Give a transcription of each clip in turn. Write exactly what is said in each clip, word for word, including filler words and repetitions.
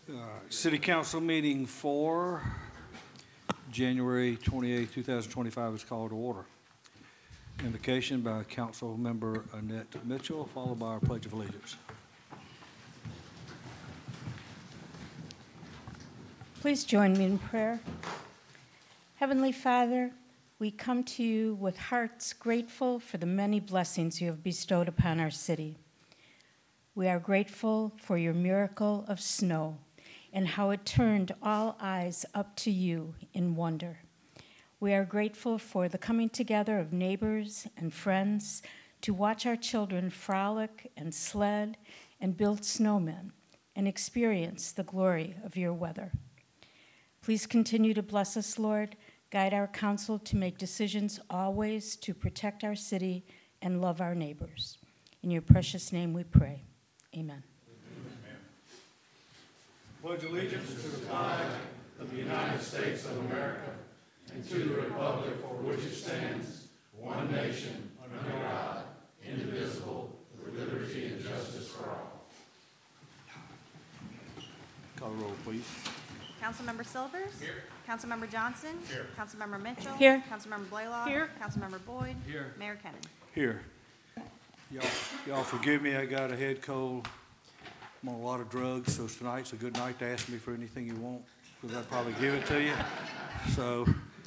Uh, City Council meeting for January twenty-eighth, two thousand twenty-five is called to order. Invocation by Council Member Annette Mitchell, followed by our Pledge of Allegiance. Please join me in prayer. Heavenly Father, we come to you with hearts grateful for the many blessings you have bestowed upon our city. We are grateful for your miracle of snow and how it turned all eyes up to you in wonder. We are grateful for the coming together of neighbors and friends to watch our children frolic and sled and build snowmen and experience the glory of your weather. Please continue to bless us, Lord. Guide our council to make decisions always to protect our city and love our neighbors. In your precious name we pray. Amen. Pledge allegiance to the flag of the United States of America and to the republic for which it stands, one nation, under God, indivisible, with liberty and justice for all. Call the roll, please. Councilmember Silvers? Here. Councilmember Johnson? Here. Councilmember Mitchell? Here. Councilmember Blaylock? Here. Councilmember Boyd? Here. Mayor Kennan? Here. Y'all, y'all forgive me, I got a head cold. I'm on a lot of drugs, so tonight's a good night to ask me for anything you want, because I'd probably give it to you. So,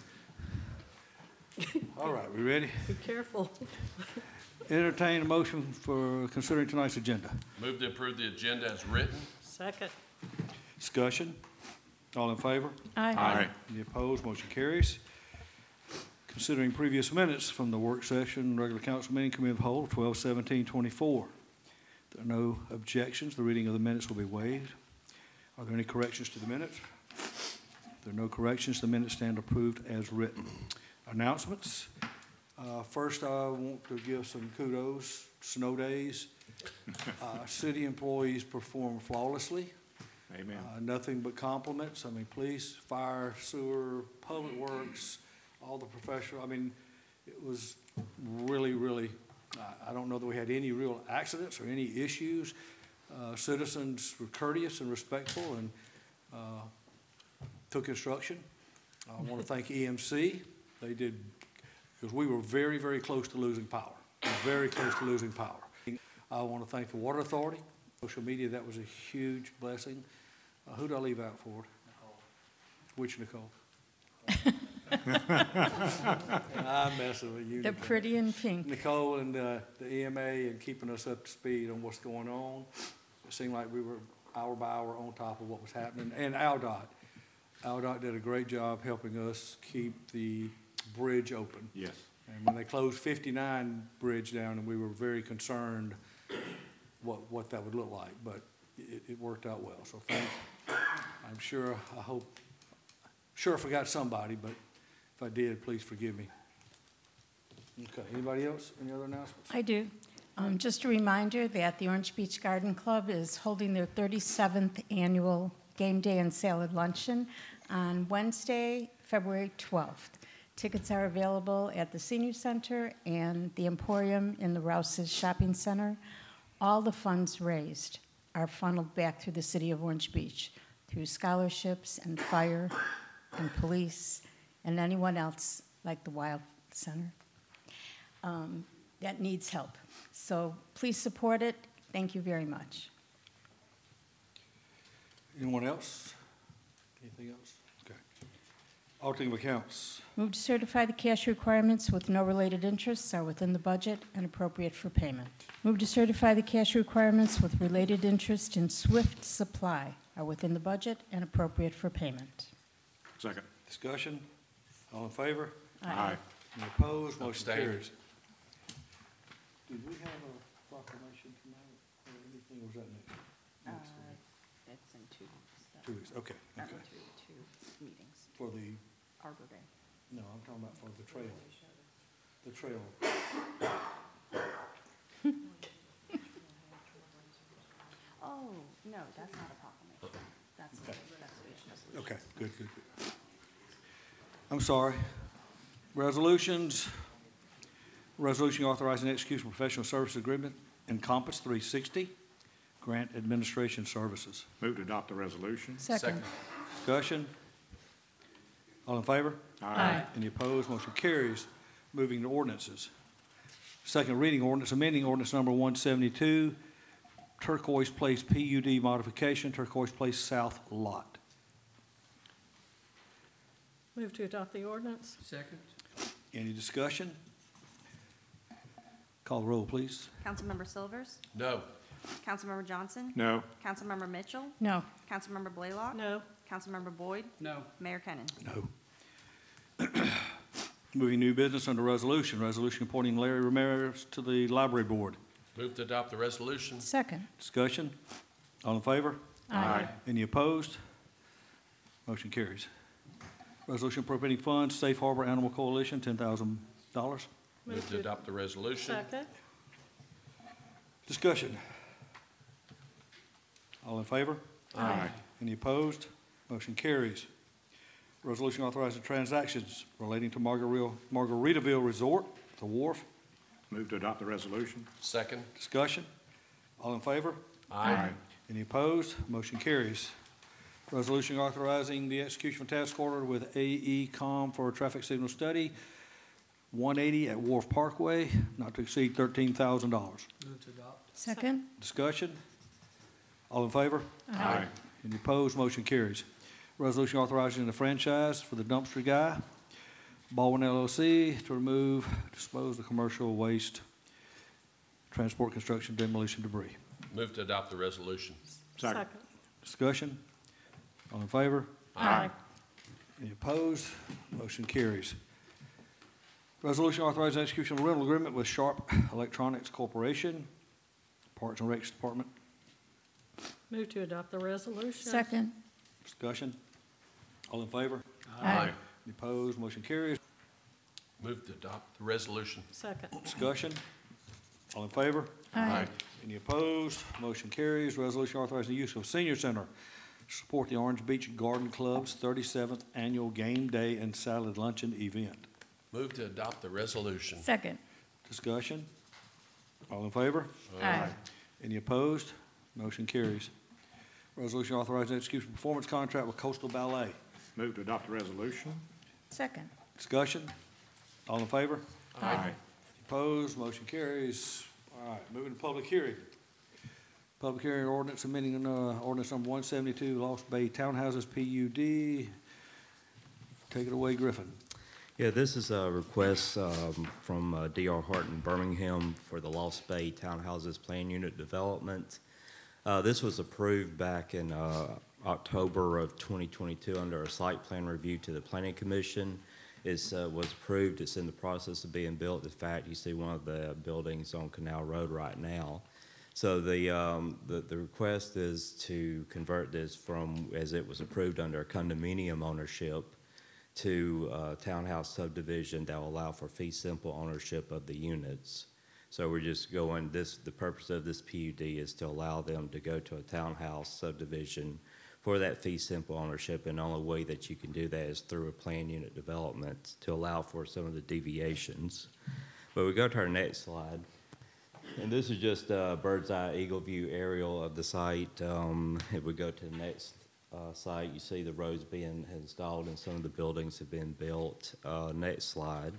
all right, we ready? Be careful. Entertain a motion for considering tonight's agenda. Move to approve the agenda as written. Second. Discussion. All in favor? Aye. Any opposed? Motion carries. Considering previous minutes from the work session, regular council meeting, committee of the whole, twelve seventeen twenty-four. There are no objections. The reading of the minutes will be waived. Are there any corrections to the minutes? If there are no corrections, the minutes stand approved as written. Announcements. Uh, first, I want to give some kudos. Snow days. Uh, city employees perform flawlessly. Amen. Uh, nothing but compliments. I mean, police, fire, sewer, public works, all the professional. I mean, it was really, really, I, I don't know that we had any real accidents or any issues. Uh, citizens were courteous and respectful and uh, took instruction. I want to thank E M C. They did, because we were very, very close to losing power. Very close to losing power. I want to thank the Water Authority. Social media, that was a huge blessing. Uh, who did I leave out for it? Nicole. Which Nicole? I'm messing with you. The Nicole. pretty in pink. Nicole and uh, the E M A and keeping us up to speed on what's going on. It seemed like we were hour by hour on top of what was happening. And AlDOT. AlDOT did a great job helping us keep the bridge open. Yes. And when they closed fifty-nine bridge down, and we were very concerned what what that would look like, but it, it worked out well. So thank. I'm sure. I hope. Sure, I forgot somebody, but if I did, please forgive me. Okay. Anybody else? Any other announcements? I do. Um, just a reminder that the Orange Beach Garden Club is holding their thirty-seventh annual Game Day and Salad Luncheon on Wednesday, February twelfth. Tickets are available at the Senior Center and the Emporium in the Rouse's Shopping Center. All the funds raised are funneled back through the city of Orange Beach through scholarships and fire and police and anyone else like the Wild Center um, that needs help. So please support it. Thank you very much. Anyone else? Anything else? Okay. Auditing of accounts. Move to certify the cash requirements with no related interests are within the budget and appropriate for payment. Move to certify the cash requirements with related interest in Swift Supply are within the budget and appropriate for payment. Second. Discussion. All in favor? Aye. Any opposed? Motion Abstain. carries. Did we have a proclamation tonight or anything, or was that next? Uh, next week? It's in two weeks. Two weeks, okay, Not okay. in two, two meetings. For the, Arbor Day. no, I'm talking about for the trail. The trail. Oh, no, that's not a proclamation. That's, Okay. that's a resolution. Okay, good, good, good. I'm sorry. Resolutions. Resolution authorizing execution of professional services agreement, Encompass three sixty. Grant Administration Services. Move to adopt the resolution. Second. Discussion? All in favor? Aye. Any opposed? Motion carries. Moving to ordinances. Second reading ordinance, amending ordinance number one seventy-two, Turquoise Place P U D modification, Turquoise Place South Lot. Move to adopt the ordinance. Second. Any discussion? Call the roll, please. Councilmember Silvers? No. Councilmember Johnson? No. Councilmember Mitchell? No. Councilmember Blaylock? No. Councilmember Boyd? No. Mayor Kennan. No. Moving new business under resolution, resolution appointing Larry Ramirez to the library board. Move to adopt the resolution. Second. Discussion? All in favor? Aye. Any opposed? Motion carries. Resolution appropriating funds, Safe Harbor Animal Coalition, ten thousand dollars. Move to adopt the resolution. Second. Discussion? All in favor? Aye. Any opposed? Motion carries. Resolution authorizing transactions relating to Margaritaville, Margaritaville Resort, the Wharf. Move to adopt the resolution. Second. Discussion? All in favor? Aye. Any opposed? Motion carries. Resolution authorizing the execution of task order with A E Com for a traffic signal study, one eighty at Wharf Parkway, not to exceed thirteen thousand dollars. Move to adopt. Second. Discussion? All in favor? Aye. Any opposed? Motion carries. Resolution authorizing the franchise for the dumpster guy, Baldwin L L C, to remove, dispose of commercial waste, transport, construction, demolition debris. Move to adopt the resolution. Second. Discussion? All in favor? Aye. Any opposed? Motion carries. Resolution authorizing execution of a rental agreement with Sharp Electronics Corporation, Parks and Recs Department. Move to adopt the resolution. Second. Discussion? All in favor? Aye. Any opposed? Motion carries. Move to adopt the resolution. Second. Discussion? All in favor? Aye. Any opposed? Motion carries. Resolution authorizing the use of senior center to support the Orange Beach Garden Club's thirty-seventh Annual Game Day and Salad Luncheon event. Move to adopt the resolution. Second. Discussion? All in favor? Aye. Any opposed? Motion carries. Resolution authorizing execution of performance contract with Coastal Ballet. Move to adopt the resolution. Second. Discussion? All in favor? Aye. Opposed? Motion carries. All right, moving to public hearing. Public hearing ordinance amending uh, ordinance number one seventy-two, Lost Bay Townhouses P U D. Take it away, Griffin. Yeah, this is a request um, from uh, D R Horton Birmingham for the Lost Bay Townhouses Plan Unit Development. Uh, This was approved back in uh, October of twenty twenty-two under a site plan review to the Planning Commission. It was approved. It's in the process of being built. In fact, you see one of the buildings on Canal Road right now. So the, um, the, the request is to convert this from, as it was approved under condominium ownership, to uh, townhouse subdivision that will allow for fee simple ownership of the units. So we're just going, this, the purpose of this P U D is to allow them to go to a townhouse subdivision for that fee simple ownership, and the only way that you can do that is through a plan unit development to allow for some of the deviations. But we go to our next slide. And this is just a bird's eye eagle view aerial of the site. Um, if we go to the next uh, site, you see the roads being installed and some of the buildings have been built. Uh, next slide.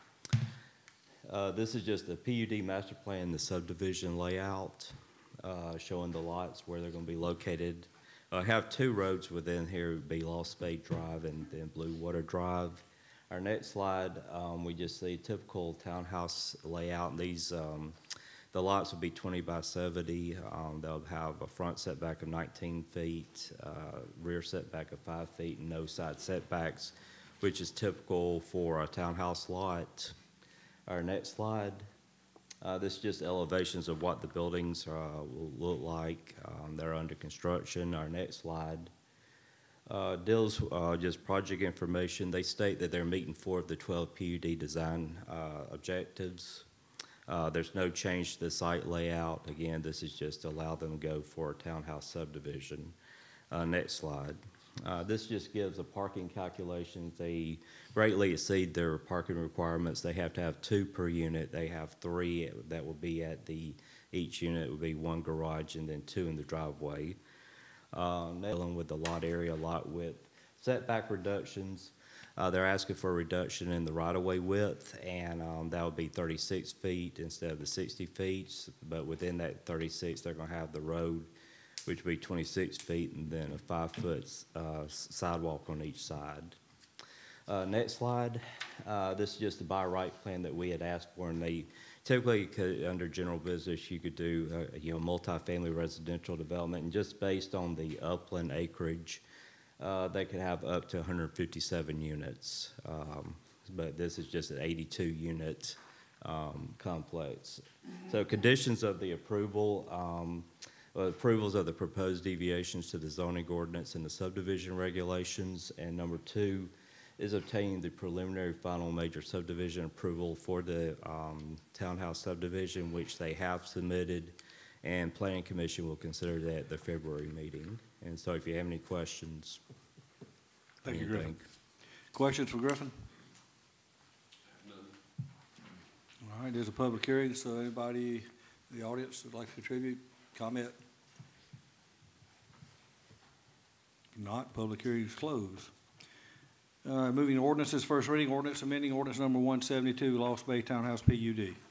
Uh, this is just the P U D master plan, the subdivision layout, uh, showing the lots where they're going to be located. I have two roads within here, would be Lost Bay Drive and then Blue Water Drive. Our next slide, um, we just see typical townhouse layout. These, um, the lots will be twenty by seventy. Um, they'll have a front setback of nineteen feet, uh, rear setback of five feet, and no side setbacks, which is typical for a townhouse lot. Our next slide. Uh, this is just elevations of what the buildings uh, will look like. Um, they're under construction. Our next slide uh, deals uh, just project information. They state that they're meeting four of the twelve P U D design uh, objectives. Uh, there's no change to the site layout. Again, this is just to allow them to go for a townhouse subdivision. Uh, next slide. Uh, this just gives a parking calculation. They greatly exceed their parking requirements. They have to have two per unit. They have three that will be at the Each unit would be one garage and then two in the driveway. Uh, Dealing with the lot area, lot width, setback reductions. Uh, they're asking for a reduction in the right-of-way width, and um, that would be thirty-six feet instead of the sixty feet. But within that thirty-six, they're going to have the road, which would be twenty-six feet, and then a five-foot uh, sidewalk on each side. Uh, next slide. Uh, this is just the by right plan that we had asked for, and they typically could, under general business, you could do uh, you know multifamily residential development, and just based on the upland acreage, uh, they could have up to one hundred fifty-seven units. Um, but this is just an eighty-two unit um, complex. So conditions of the approval. Um, Well, approvals of the proposed deviations to the zoning ordinance and the subdivision regulations. And number two is obtaining the preliminary final major subdivision approval for the um, townhouse subdivision, which they have submitted, and Planning Commission will consider that at the February meeting. And so if you have any questions. Thank you, anything. Griffin. Questions for Griffin? All right, there's a public hearing, so anybody in the audience would like to contribute, comment? If not, public hearing is closed. All right, moving to ordinances, first reading, ordinance amending ordinance number one seventy-two, Lost Bay Townhouse P U D.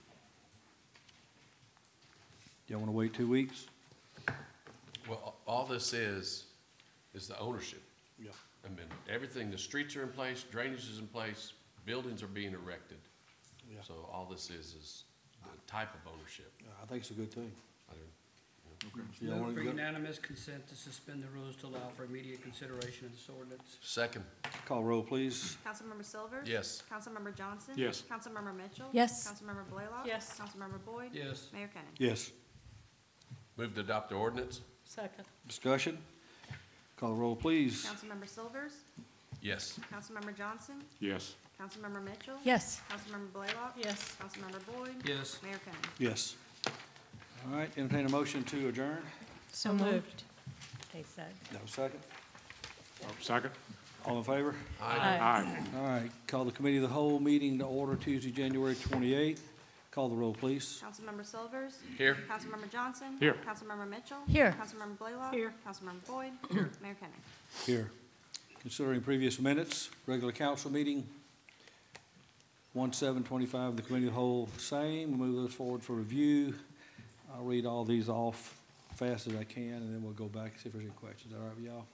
Y'all want to wait two weeks? Well, all this is, is the ownership Yeah. amendment. Everything, the streets are in place, drainage is in place, buildings are being erected. Yeah. So all this is, is the type of ownership. I think it's a good thing. I don't- So y'all Move wanna for go- unanimous consent to suspend the rules to allow for immediate consideration of this ordinance. Second, Call roll, please. Councilmember Silvers? yes. Councilmember Johnson? Yes. Councilmember Mitchell? Yes. Councilmember Blaylock? Yes. Councilmember Boyd? Yes. Mayor Kennan. Yes. Move to adopt the ordinance? Second. Discussion? Call roll, please. Councilmember Silvers? Yes. Councilmember Johnson? Yes. Councilmember Mitchell? Yes. Councilmember Blaylock? Yes. Councilmember Boyd? Yes. Mayor Kennan. Yes. All right, entertain a motion to adjourn. So moved. They said. No second. Oh, second? All in favor? Aye. Aye. All right, call the committee of the whole meeting to order Tuesday, January twenty-eighth. Call the roll, please. Councilmember Silvers? Here. Councilmember Johnson? Here. Councilmember Mitchell? Here. Councilmember Blaylock? Here. Councilmember Boyd? Mayor Kennan. Here. Considering previous minutes, regular council meeting, one seven twenty-five, the committee of the whole, same. We'll move those forward for review. I'll read all these off fast as I can, and then we'll go back and see if there's any questions. All right with y'all?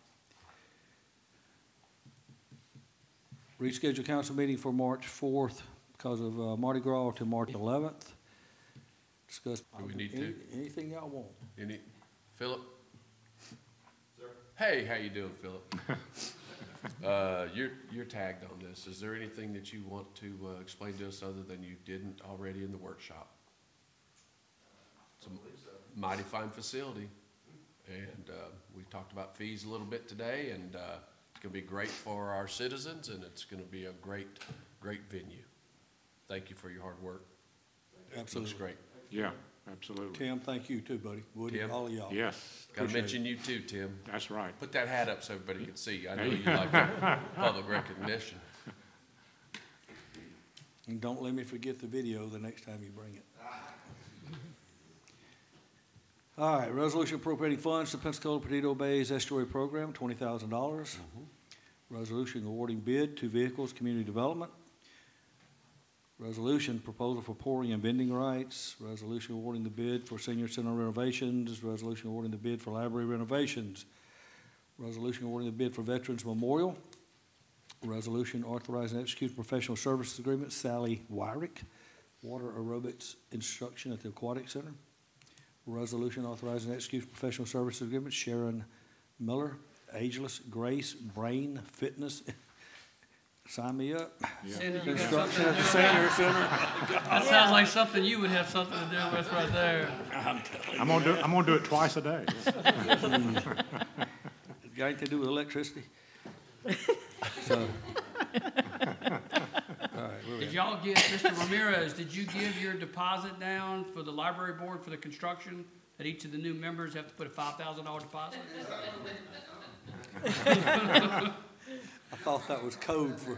Reschedule council meeting for March fourth because of uh, Mardi Gras to March eleventh. Discuss. Do we need any- to? Anything y'all want. Any, Philip? Sir. Hey, how you doing, Philip? Uh, you're, you're tagged on this. Is there anything that you want to, uh, explain to us other tan you didn't already in the workshop? It's a mighty fine facility, and, uh, we talked about fees a little bit today, and, uh, it's gonna be great for our citizens, and it's gonna be a great, great venue. Thank you for your hard work. Absolutely. Looks great. Yeah, absolutely. Tim, thank you too, buddy. Woody, Tim? all of y'all. Yes, Gotta Appreciate mention you too, Tim. that's right. Put that hat up so everybody can see. I know you like that public recognition. And don't let me forget the video the next time you bring it. All right, resolution appropriating funds to Pensacola Perdido Bay's estuary program, twenty thousand dollars. Resolution awarding bid to Vehicles Community Development. Resolution proposal for pouring and vending rights. Resolution awarding the bid for senior center renovations. Resolution awarding the bid for library renovations. Resolution awarding the bid for Veterans Memorial. Resolution authorizing and executing professional services agreement, Sally Wyrick, water aerobics instruction at the Aquatic Center. Resolution authorizing and executing professional services agreement, Sharon Miller, Ageless Grace Brain Fitness. Sign me up. Cindy, you got Instruction something at to the do? senior center. That sounds like something you would have something to do with right there. I'm gonna do, I'm gonna do it twice a day. Got anything to do with electricity? So. All right, where we Did at? y'all get, Mister Ramirez, did you give your deposit down for the library board for the construction? That each of the new members have to put a five thousand dollar deposit? I thought that was code for,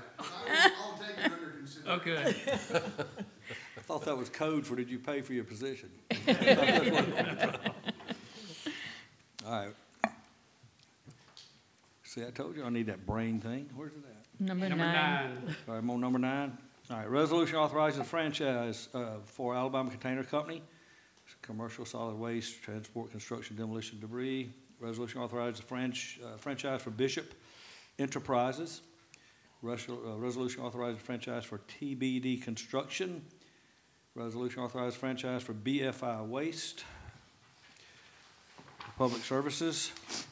Okay. I thought that was code for, did you pay for your position? All right. See, I told you I need that brain thing. Where's it at? Number Number nine. nine. All right, I'm on number nine. All right, resolution authorizing a franchise uh, for Alabama Container Company, commercial solid waste, transport, construction, demolition, debris. Resolution authorizing a franch- uh, franchise for Bishop Enterprises. Resol- uh, Resolution authorizing franchise for T B D Construction. Resolution authorizing franchise for B F I Waste. Public Services.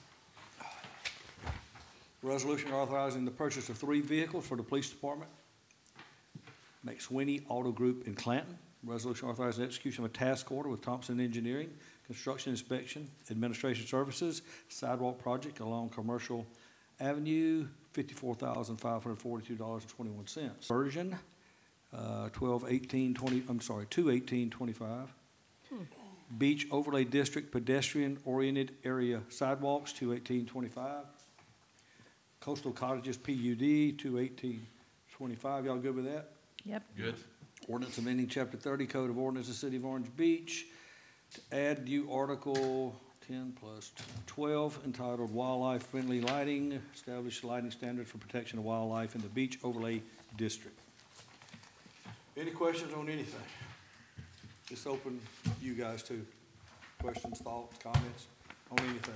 Resolution authorizing the purchase of three vehicles for the police department. McSweeney Auto Group in Clanton. Resolution authorizing execution of a task order with Thompson Engineering, construction inspection, administration services, sidewalk project along Commercial Avenue, fifty-four thousand five hundred forty-two dollars and twenty-one cents. Version, uh, twelve eighteen twenty, I'm sorry, two eighteen twenty-five. Beach Overlay District pedestrian oriented area sidewalks, two eighteen twenty-five. Coastal Cottages P U D, two eighteen twenty-five. Y'all good with that? Yep. Good. Ordinance amending Chapter thirty Code of Ordinances, City of Orange Beach, to add new Article ten plus twelve entitled Wildlife Friendly Lighting, establish lighting standards for protection of wildlife in the Beach Overlay District. Any questions on anything? It's open to you guys too. Questions, thoughts, comments on anything?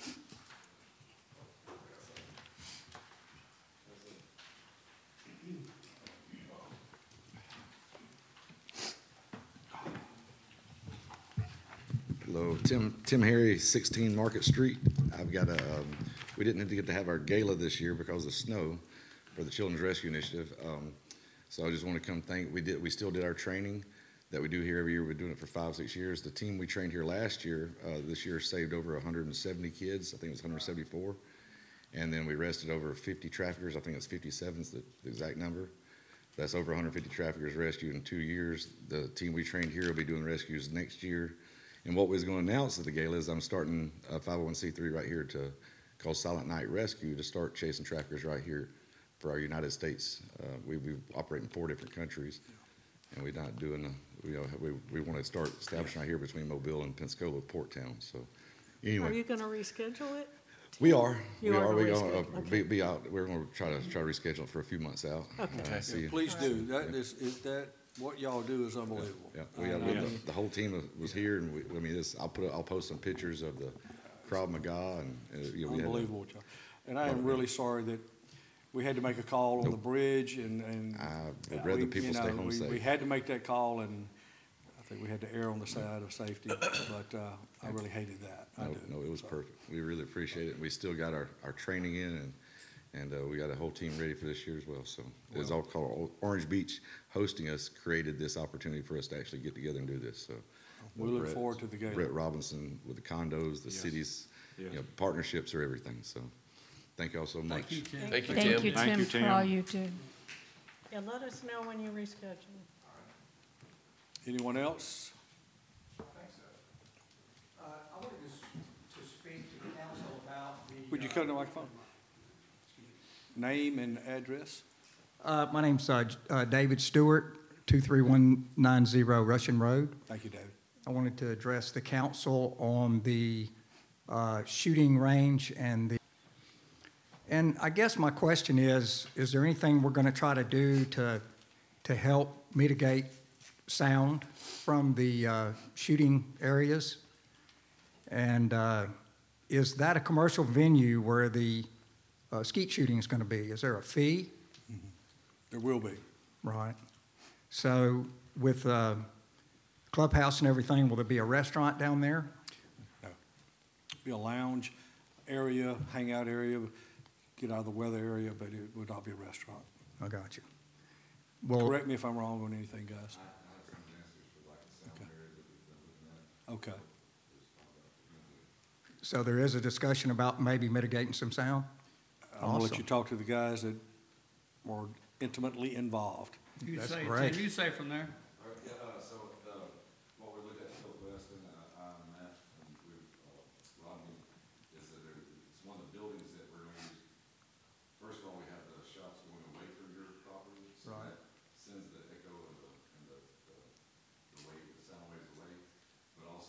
Hello, Tim, Tim Harry, sixteen Market Street. I've got a, um, we didn't get to have our gala this year because of snow for the Children's Rescue Initiative. Um, so I just want to come thank, we did, we still did our training that we do here every year. We've been doing it for five, six years. The team we trained here last year, uh, this year saved over one hundred seventy kids. I think it was one hundred seventy-four. And then we arrested over fifty traffickers. I think it's fifty-seven is the, the exact number. That's over one hundred fifty traffickers rescued in two years. The team we trained here will be doing rescues next year. And what we was going to announce at the gala is I'm starting a five oh one c three right here to called Silent Night Rescue to start chasing traffickers right here for our United States. Uh, we we operate in four different countries, and we're not doing the, you know, we we want to start establishing right here between Mobile and Pensacola, Port Town. So Are anyway, you gonna reschedule it? we are You we are are gonna we gonna reschedule, uh, okay. be, be out. We're going to try to try to reschedule it for a few months out. Okay. Uh, see. Yeah, please do. That is, is that, what y'all do is unbelievable. Yeah, we have, And I the, mean, the whole team was- was here, and we, I mean, this, I'll put, I'll post some pictures of the Krav Maga, and, uh, you know, we had. the- Unbelievable, what y'all. And I am really sorry that we had to make a call on the Nope. bridge and, and. I would rather we- people you stay know, home we- safe. We had to make that call, and I think we had to err on the side of safety, but, uh, I really hated that. I No, do. no, it was So, perfect. We really appreciate it. We still got our, our training in, and, and uh, we got a whole team ready for this year as well. So it was all called Orange Beach hosting us, created this opportunity for us to actually get together and do this, so. We look Brett- forward to the game. Brett Robinson with the condos, the Yes. cities, you Yes. know, partnerships are everything, so thank you all so much. Thank you, Tim. Thank you, Thank Tim. you, Thank Tim, you, for Tim. all you do. Yeah, let us know when you reschedule. Anyone else? Uh, I wanted to, s- to speak to the council about the. Would you uh, come to the microphone? Name and address? Uh, my name's, uh, J- uh, David Stewart, two three one nine zero Russian Road. Thank you, David. I wanted to address the council on the, uh, shooting range and the, and I guess my question is, is there anything we're gonna try to do to, to help mitigate sound from the, uh, shooting areas? And, uh, is that a commercial venue where the, uh, skeet shooting is gonna be? Is there a fee? There will be. Right. So with uh, clubhouse and everything, will there be a restaurant down there? Be a lounge area, hangout area, get out of the weather area, but it would not be a restaurant. I got you. Well, Correct me if I'm wrong on anything, guys. Okay. Okay. so there is a discussion about maybe mitigating some sound? I'm gonna let Awesome. you talk to the guys that are intimately involved. You That's say, great. Tim, you say from there. Yeah, uh, so, uh, what we looked at Philip West and, uh, I M F, and we, uh, Rodney, is that there, it's one of the buildings that we're gonna use. First of all, we have the shops going away from your property, so Right. that sends the echo and the, and the, the, the wave, the sound waves away. But also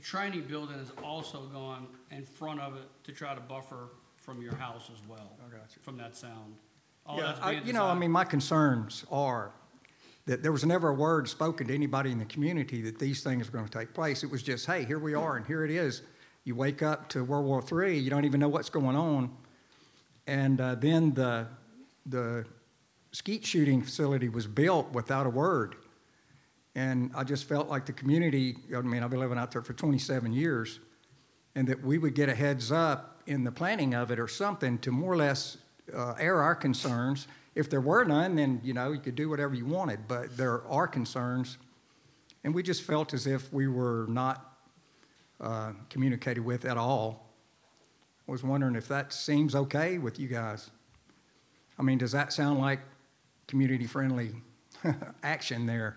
training building is also gone in front of it to try to buffer from your house as well. I got you. From that sound. All Yeah, that's I- being you know, I designed- mean, my concerns are that there was never a word spoken to anybody in the community that these things are going to take place. It was just, hey, here we are and here it is. You wake up to World War Three, you don't even know what's going on. And uh, then the, the skeet shooting facility was built without a word. And I just felt like the community, I mean, I've been living out there for twenty-seven years, and that we would get a heads up in the planning of it or something to more or less uh, air our concerns. If there were none, then, you know, you could do whatever you wanted, but there are concerns. And we just felt as if we were not uh, communicated with at all. I was wondering if that seems okay with you guys. I mean, does that sound like community-friendly action there?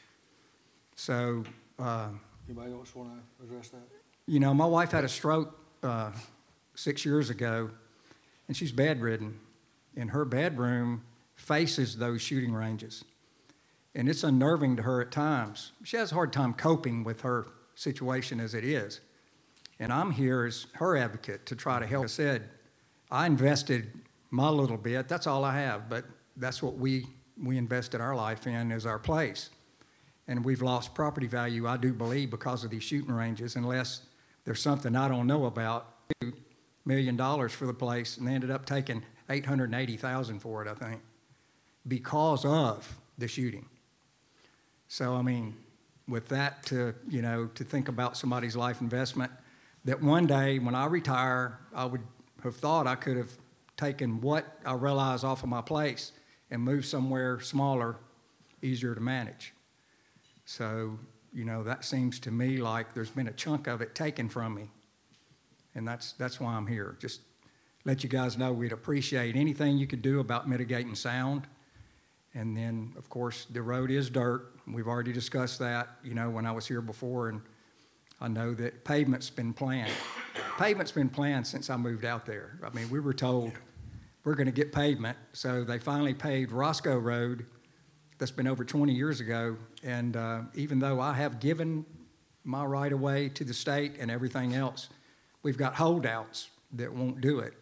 So, uh, Anybody else want to address that? you know, my wife had a stroke uh, six years ago, and she's bedridden. And her bedroom faces those shooting ranges. And it's unnerving to her at times. She has a hard time coping with her situation as it is. And I'm here as her advocate to try to help. I said, I invested my little bit. That's all I have, but that's what we, we invested our life in as our place. And we've lost property value, I do believe, because of these shooting ranges, unless there's something I don't know about. Two million dollars for the place, and they ended up taking eight hundred eighty thousand dollars for it, I think, because of the shooting. So, I mean, with that to, you know, to think about somebody's life investment, that one day when I retire, I would have thought I could have taken what I realize off of my place and moved somewhere smaller, easier to manage. So, you know, that seems to me like there's been a chunk of it taken from me. And that's, that's why I'm here. Just let you guys know we'd appreciate anything you could do about mitigating sound. And then, of course, the road is dirt. We've already discussed that, you know, when I was here before, and I know that pavement's been planned. Pavement's been planned since I moved out there. I mean, we were told we're going to get pavement, so they finally paved Roscoe Road. That's been over twenty years ago, and uh, even though I have given my right-of-way to the state and everything else, we've got holdouts that won't do it.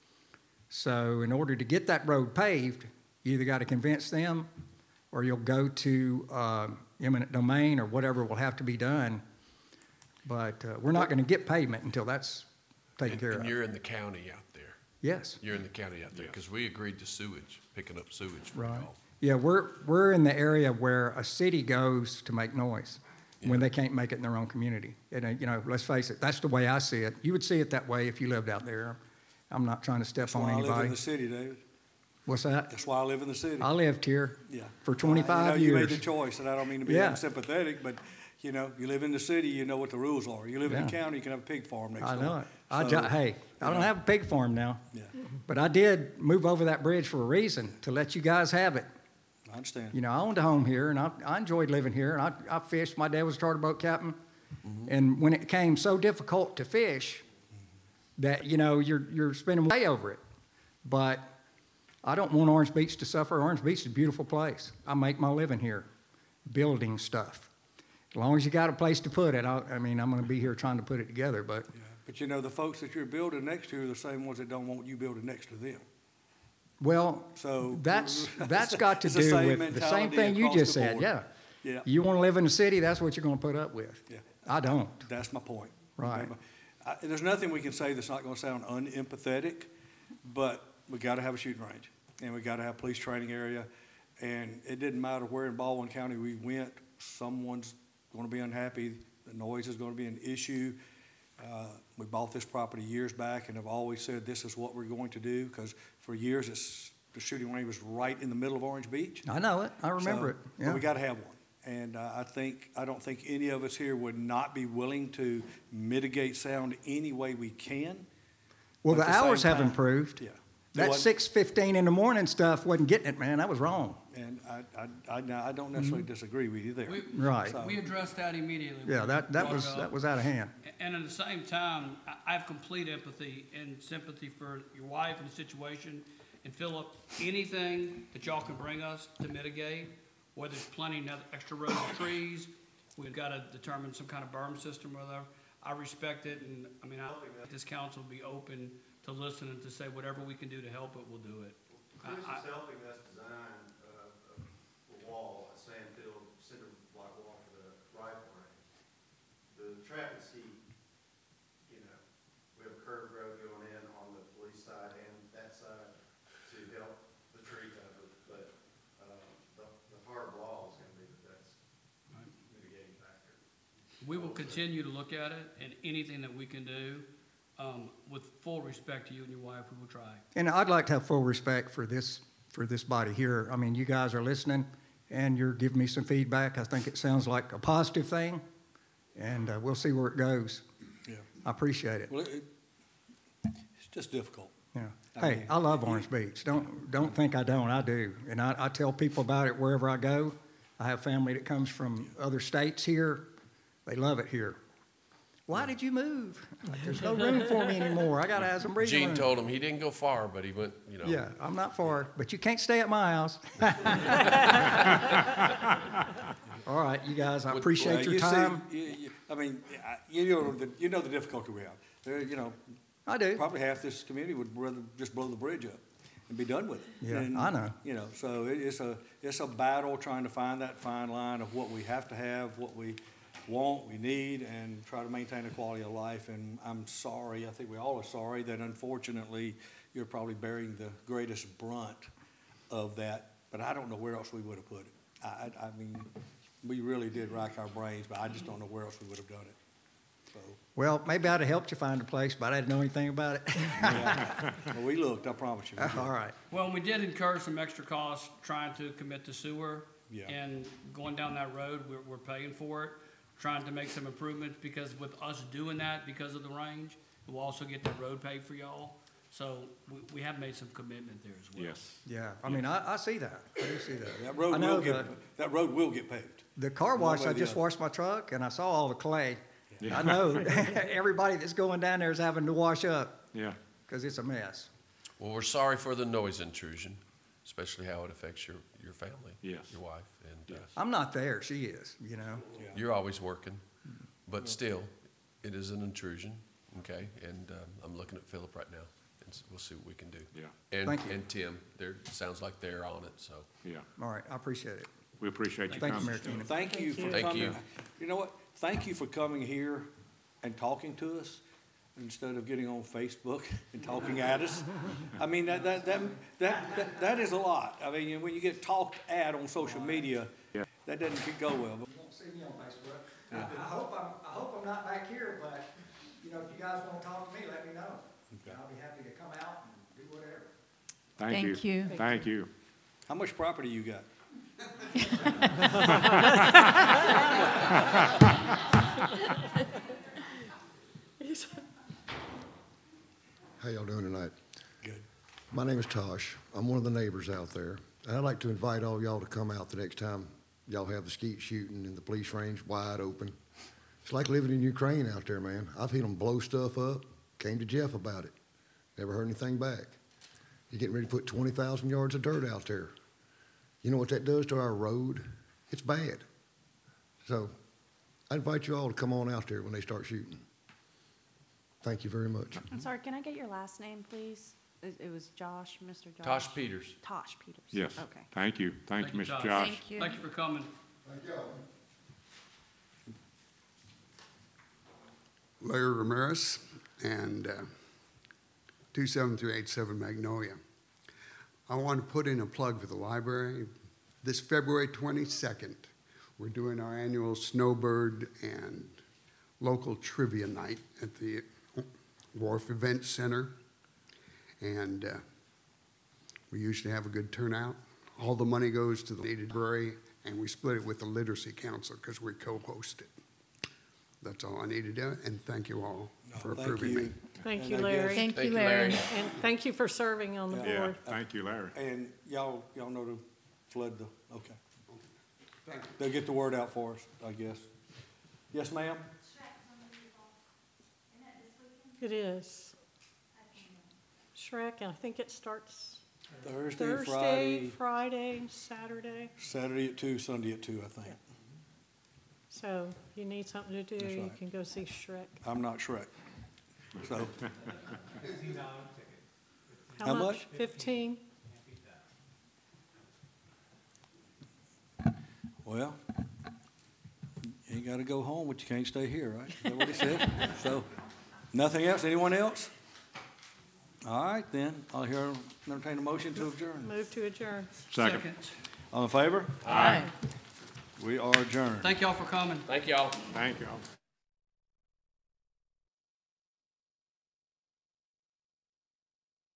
So in order to get that road paved, you either got to convince them or you'll go to uh, eminent domain or whatever will have to be done. But uh, we're not going to get pavement until that's taken And- care And of. you're in the county out there. Yes. You're in the county out there, because we agreed to sewage, picking up sewage for Right. y'all. Yeah, we're, we're in the area where a city goes to make noise when they can't make it in their own community. And, uh, you know, let's face it, that's the way I see it. You would see it that way if you lived out there. I'm not trying to step That's on why I live in anybody. the city, David. What's that? That's why I live in the city. I lived here Yeah. for Uh, twenty-five You know, you years. made the choice, and I don't mean to be Yeah. unsympathetic, but, you know, you live in the city, you know what the rules are. You live in the Yeah. county, you can have a pig farm next I door. know it. I So, ju- hey, I you don't know, have a pig farm now, Yeah, but I did move over that bridge for a reason, to let you guys have it. I understand. You know, I owned a home here, and I, I enjoyed living here, and I, I fished. My dad was a charter boat captain. Mm-hmm. And when it became so difficult to fish that, you know, you're, you're spending way over it. But I don't want Orange Beach to suffer. Orange Beach is a beautiful place. I make my living here, building stuff. As long as you got a place to put it, I, I mean, I'm going to be here trying to put it together, but Yeah. But you know, the folks that you're building next to are the same ones that don't want you building next to them. well, So. that's, that's got to It's the do same with the same mentality thing you across just the said, board. yeah. Yeah, You want to live in the city, that's what you're going to put up with. yeah. I don't. That's my point. Right. Remember, I, there's nothing we can say that's not gonna sound unempathetic, but we gotta have a shooting range, and we gotta have a police training area, and it didn't matter where in Baldwin County we went, someone's gonna be unhappy, the noise is gonna be an issue. Uh, we bought this property years back and have always said this is what we're going to do, because for years, it's, the shooting range was right in the middle of Orange Beach. I know it. I remember So, it. But Yeah. we gotta have one. And uh, I think, I don't think any of us here would not be willing to mitigate sound any way we can. Well, But the at the hours same have time- improved. Yeah. That What- six fifteen in the morning stuff wasn't getting it, man. That was wrong. And I, I, I, now, I don't necessarily disagree with you there. We- Right. So- We addressed that immediately. Yeah, when that, you that brought was, it up. that was out of hand. And at the same time, I- I have complete empathy and sympathy for your wife and the situation. And Philip, anything that y'all can bring us to mitigate, whether it's planting another extra rows of trees, we've got to determine some kind of berm system or whatever. I respect it, and, I mean, I think that this council will be open to listening, to say whatever we can do to help it, we'll do it. I- Chris I- is helping us design uh, a wall, a sand filled cinder block wall for the rifle range. The trap and seat, you know, we have a curved road going in on the police side and that side to help the tree cover, but, um, the, the hard wall is gonna be the best mitigating factor. We will continue to look at it, and anything that we can do, um, with full respect to you and your wife, we will try. And I'd like to have full respect for this, for this body here. I mean, you guys are listening, and you're giving me some feedback. I think it sounds like a positive thing, and uh, we'll see where it goes. Yeah. I appreciate it. Well, it, it's just difficult. Yeah. I Hey, mean, I love Orange Beach. Don't, don't think I don't. I do. And I, I tell people about it wherever I go. I have family that comes from other states here. They love it here. Why did you move? Like, there's no room for me anymore. I gotta have some breathing Gene room. told him he didn't go far, but he went, you know. Yeah, I'm not far, but you can't stay at my house. All right, you guys, I Well, appreciate your you see, time. you- you- I mean, I- you know, the, you know the difficulty we have. There, you know, I do. probably half this community would rather just blow the bridge up and be done with it. Yeah, And, I know. You know, so it, it's a, it's a battle trying to find that fine line of what we have to have, what we want, we need, and try to maintain a quality of life. And I'm sorry, I think we all are sorry that unfortunately you're probably bearing the greatest brunt of that. But I don't know where else we would have put it. I, I, I mean, we really did rack our brains, but I just don't know where else we would have done it. So, Well, maybe I'd have helped you find a place, but I didn't know anything about it. yeah. Well, we looked, I promise you. we did. All right. Well, we did incur some extra costs trying to commit to sewer. Yeah. And going down that road, we're, we're paying for it, trying to make some improvements, because with us doing that, because of the range, we'll also get that road paved for y'all. So we, we have made some commitment there as well. Yes. Yeah, I mean, I, I see that. I do see that. That I road know will get, the- that road will get paved. The car One wash, way or I the just other. washed my truck, and I saw all the clay. I know everybody that's going down there is having to wash up, Yeah. because it's a mess. Well, we're sorry for the noise intrusion, especially how it affects your, your family. Yes. Your wife, and uh, I'm not there, she is, you know? Yeah. you're always working, but still, it is an intrusion, okay? And um, I'm looking at Philip right now, and s- we'll see what we can do. Yeah. And, Thank you. and Tim, there, sounds like they're on it, so. Yeah. All right, I appreciate it. We appreciate you Thank you, coming. Mayor Keenan. Thank you for Thank coming. you. You know what? Thank you for coming here and talking to us instead of getting on Facebook and talking at us. I mean, that, that, that, that, that, that is a lot. I mean, when you get talked at on social media, Yeah. that doesn't go well. You won't see me on Facebook. I I hope I'm, I hope I'm not back here, but, you know, if you guys want to talk to me, let me know. And I'll be happy to come out and do whatever. Thank you. Thank you. Thank you. How much property you got? How y'all doing tonight? Good. My name is Tosh. I'm one of the neighbors out there. And I'd like to invite all y'all to come out the next time y'all have the skeet shooting and the police range wide open. It's like living in Ukraine out there, man. I've seen them blow stuff up, came to Jeff about it. Never heard anything back. You're getting ready to put twenty thousand yards of dirt out there. You know what that does to our road? It's bad. So I invite you all to come on out there when they start shooting. Thank you very much. I'm sorry, can I get your last name, please? It, it was Josh, Mister Josh? Tosh Peters. Tosh Peters. Yes. Okay. Thank you. Thank you, Mister Tosh. Josh. Thank you. Thank you for coming. Thank y'all. Larry Ramirez, and uh, two seven three eight seven Magnolia. I want to put in a plug for the library. This February twenty-second, we're doing our annual Snowbird and local trivia night at the Wharf Event Center. And uh, we usually have a good turnout. All the money goes to the library, and we split it with the Literacy Council because we co-host it. That's all I need to do, and thank you all No, for thank approving you. me. Thank And you, I Larry. guess- Thank Thank you, you, Larry. Larry. And thank you for serving on the Yeah. board. Thank you, Larry. And y'all, y'all know to flood the, okay. They'll get the word out for us, I guess. Yes, ma'am? It is. Shrek, and I think it starts Thursday, Thursday, Friday, Friday, Saturday. Saturday at two, Sunday at two, I think. So if you need something to do, That's you right. can go see Shrek. I'm not Shrek. So, How How much? much? Fifteen? well, you ain't gotta go home, but you can't stay here, right? Is that what he said? So, nothing else? Anyone else? All right, then, I'll hear, entertain a motion to adjourn. Move to adjourn. Second. All in favor? Aye. We are adjourned. Thank y'all for coming. Thank y'all. Thank you all.